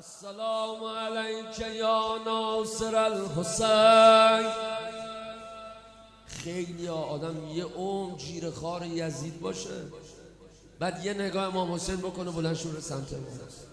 السلام علیک یا ناصر الحسین. خیلی آدم یه عمر جیر خار یزید باشه، بعد یه نگاه امام حسین بکنه بلند شور سمت امام حسین.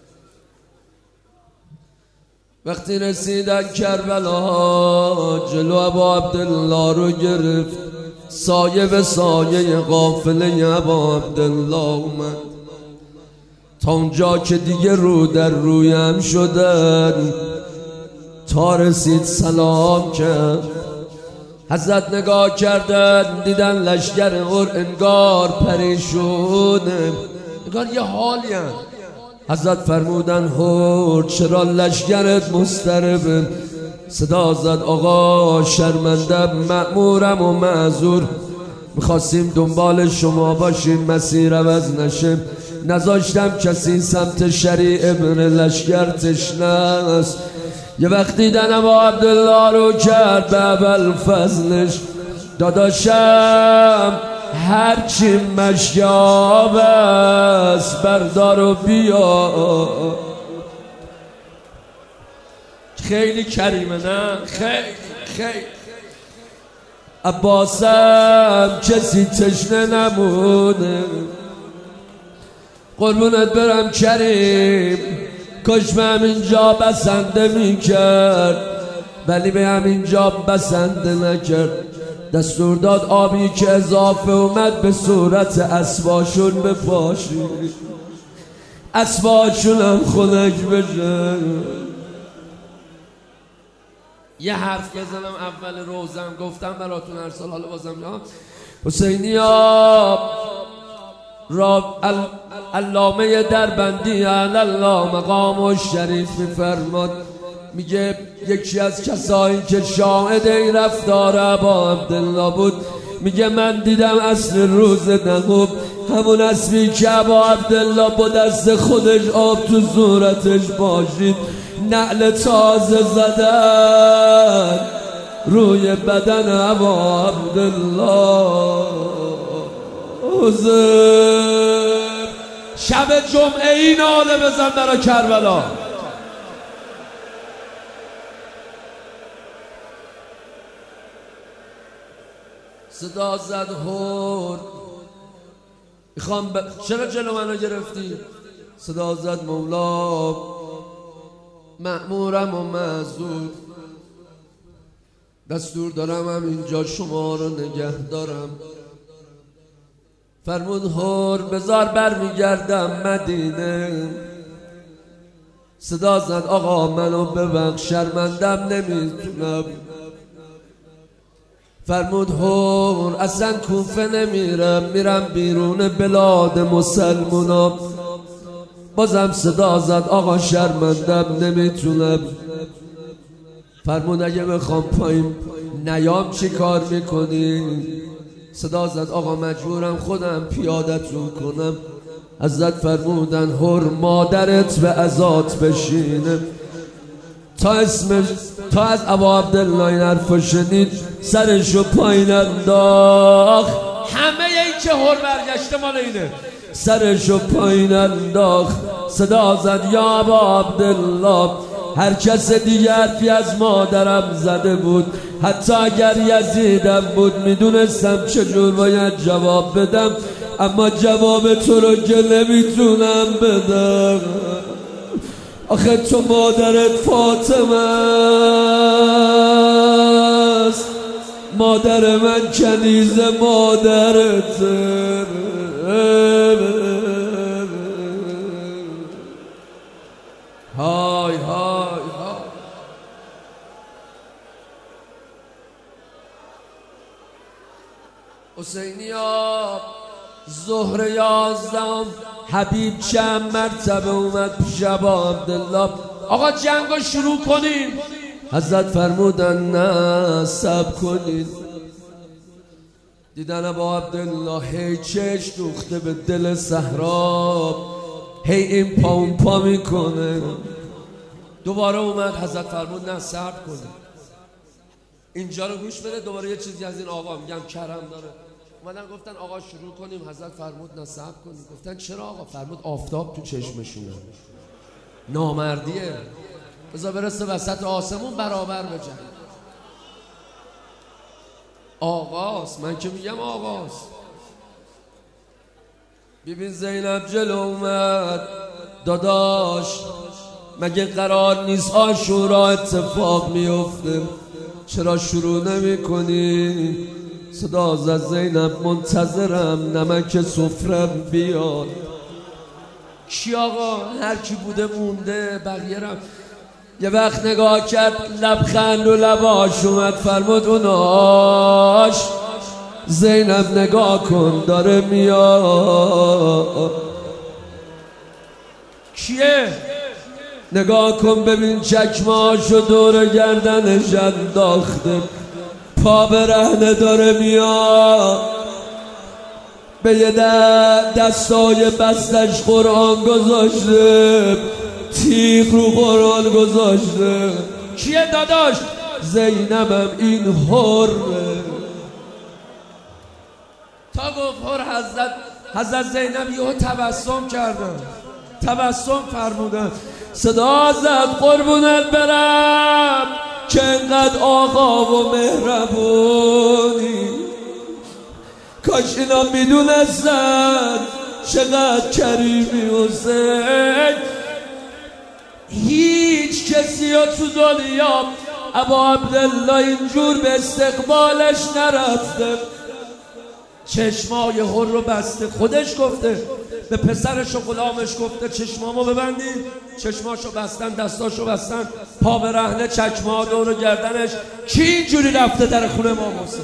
وقتی رسیدن کربلا جلو ابا عبدالله رو گرفت، سایه به سایه قافله ابا عبدالله اومد تا اونجا که دیگه رو در رویم شدن، تا رسید سلام کرد. حضرت نگاه کردن دیدن لشگر انگار پریشونه، انگار یه حالی هم. حضرت فرمودن هور چرا لشگرت مضطربه؟ صدا زد آقا شرمندم، مأمورم و معذور، میخواستیم دنبال شما باشیم مسیر عوض نشه، نذاشتم کسی سمت شریع ابن لشگر تشنه است. یه وقت دیدن ابا عبدالله رو کرد به اول فضلش، داداشم هرچی مشیاب است بردار و بیا. خیلی کریمه نه؟ خیلی عباسم کسی تشنه نمونه. قربونت برم کریم، کاش به همینجا بسنده میکرد، ولی به همینجا بسنده نکرد. دستور داد آبی که اضافه اومد به صورت اسباشون بپاشی، اسباشون هم خنک بشه. یه حرف بزنم اول روزم، گفتم براتون هر سال، حالا بازم حسینی ها را علامه دربندی الله مقام و شریف میفرماد، میگه یکی از کسایی که شاهد این رفتار ابا عبدالله بود، میگه من دیدم اصل روز نقوب همون اسبی که ابا عبدالله با دست خودش آب تو صورتش باشید، نعل تازه زدن روی بدن ابا عبدالله. شب جمعه این ناله بزن برا کربلا. صدا زد هور میخوام چرا جلو منو گرفتی؟ صدا زد مولا مأمورم و معذور، دستور دارم همینجا شما رو نگه دارم. فرمود هور بزار برمیگردم مدینه. صدا زد آقا منو ببخش شرمندم نمیتونم. فرمود هور اصلا کوفه نمیرم، میرم بیرون بلاد مسلمونا. بازم صدا زد آقا شرمندم نمیتونم. فرمود اگه بخوام پایین نیام چی کار میکنی؟ صدا زد آقا مجبورم خودم پیادتون کنم. حضرت فرمودن هر مادرت به عزات بشینه. تا از ابا عبدالله این حرفو شنید سرشو پایین انداخت. همه این که هر برگشته مال اینه. سرشو پایین انداخت، صدا زد یا ابا عبدالله هر کس دیگه حرفی از مادرم زده بود، حتی اگر یزیدم بود، میدونستم چجور باید جواب بدم، اما جواب تو رو که نمیتونم بدم. آخه تو مادرت فاطمه است، مادر من کنیز مادرت. های های های حسینی ها ظهر 11 حبیب چند مرتبه اومد پیش ابا عبدالله، آقا جنگو شروع کنیم. حضرت فرمودن نه صبر کنید. دیدن ابا عبدالله هی چش دوخته به دل صحرا، هی این پا اون پا میکنه. دوباره اومد حضرت فرمود نه صبر کنید، اینجا رو گوش بده. دوباره یه چیزی از این آقا میگم کرم داره. اومدن گفتن آقا شروع کنیم. حضرت فرمود نه صبر کنید. گفتن چرا آقا؟ فرمود آفتاب تو چشمشونه. نامردیه. بذار برسه وسط آسمون برابر بجن. آقاست، من که میگم آقاست. ببین زینب جلو اومد، داداش مگه قرار نیست عاشورا اتفاق میفته؟ چرا شروع نمی کنی؟ صدا زد زینب منتظرم نمک سفرم بیاد. کی آقا؟ هر کی بوده مونده، بقیه رم. یه وقت نگاه کرد لبخند و لباش اومد فرمود اوناش. زینب نگاه کن داره میاد. کیه؟ نگاه کن ببین چکماشو دور گردنش انداخته، پا برهنه داره میاد. به یه دستای بستش قرآن گذاشته، تیغ رو قرآن گذاشته. کیه داداش؟ زینبم این حره. تا گفت حر حضرت زینب یهو تبسم کردن، تبسم فرمودن. صدا زد قربونت برم که انقدر آقا و مهربونی. کاش اینا میدونستن چقدر کریمی حسین. هیچ کسی ها تو دنیا ابا عبدالله اینجور به استقبالش نرفته. چشمای حر رو بسته، خودش گفته به پسرش و غلامش گفته چشمامو ببندید. چشماشو بستن، دستاشو بستن، پا به رهنه، چکمه دور گردنش. کی اینجوری رفته در خونه ما حسین؟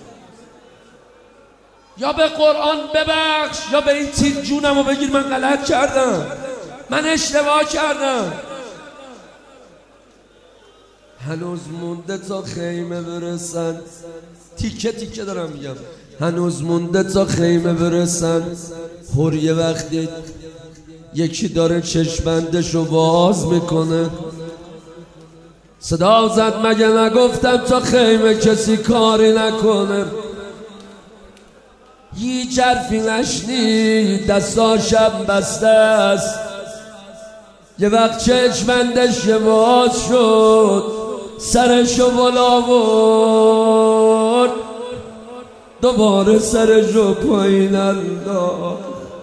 یا به قرآن ببخش یا به این تیر جونمو بگیر من غلط کردم، من اشتباه کردم. هنوز مونده تا خیمه برسن، تیکه تیکه دارم میگم. هنوز مونده تا خیمه برسن. حر یه وقتی یکی داره چشمندشو باز میکنه. صدا زد مگه نگفتم تا خیمه کسی کاری نکنه؟ هیچ حرفی نشنید، دستاشم بسته است. یه وقت چشمندش باز شد، سرشو بالا برد، دوباره سرشو پایین انداخت.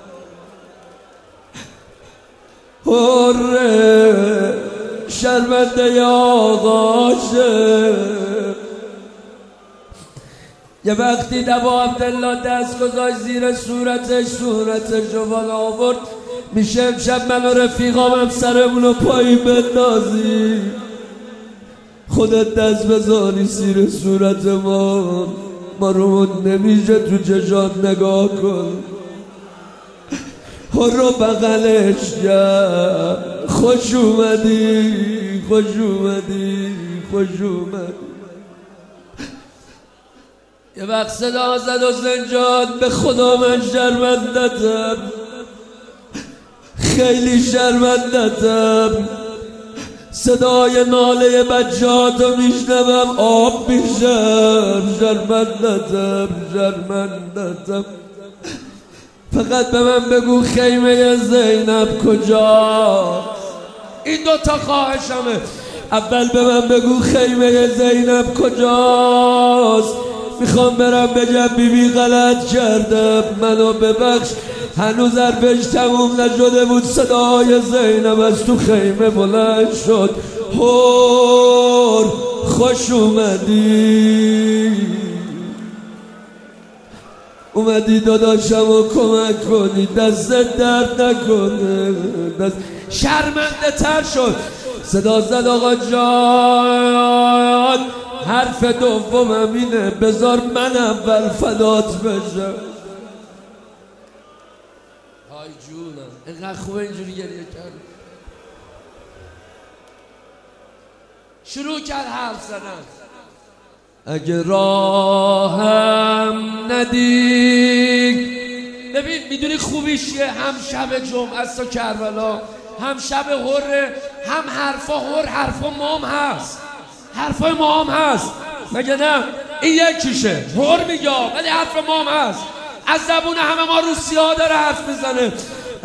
حره شرمنده آقاشه. یه وقتی ابا عبدالله دست گذاشت زیر صورتش رو بالا آورد. میشه امشب من و رفیقامم سرمونو پایین بندازی، خودت دست بذاری زیر صورت ما رومون نمیشه تو چشات نگاه کن. حر رو بغلش کرد. خوش اومدی، خوش اومدی، خوش اومدی. یه وقت صدا زد حسین جان به خدا من شرمندتم، خیلی شرمندتم. صدای ناله بچه‌هاتو میشنوم آب میشم. شرمندتم، شرمندتم. فقط به من بگو خیمه زینب کجا؟ این دوتا خواهشمه. اول به من بگو خیمه زینب کجاست؟ میخوام برم بگم بیبی غلط کردم منو ببخش. هنوز حرفش تموم نشده بود صدای زینب از تو خیمه بلند شد. حر خوش اومدی داداشمو کمک کنی، دستت درد نکنه. شرمنده تر شد. صدا زد آقا جان حرف دومم اینه، بذار من اول فدات بشم. های جونم اینقدر خوبه اینجوری گریه کرد. شروع کرد حرف زدن. اگه راهم ندی. ببین میدونی خوبیش چیه؟ هم شب جمعه است و کربلا، هم شب حره، هم حرفا حر، حرفا مام هست، حرفای مام هست. مگه نه؟ این یکیشه، حر میگه ولی حرف مام هست. از زبون همه ما روسی‌ها داره حرف میزنه.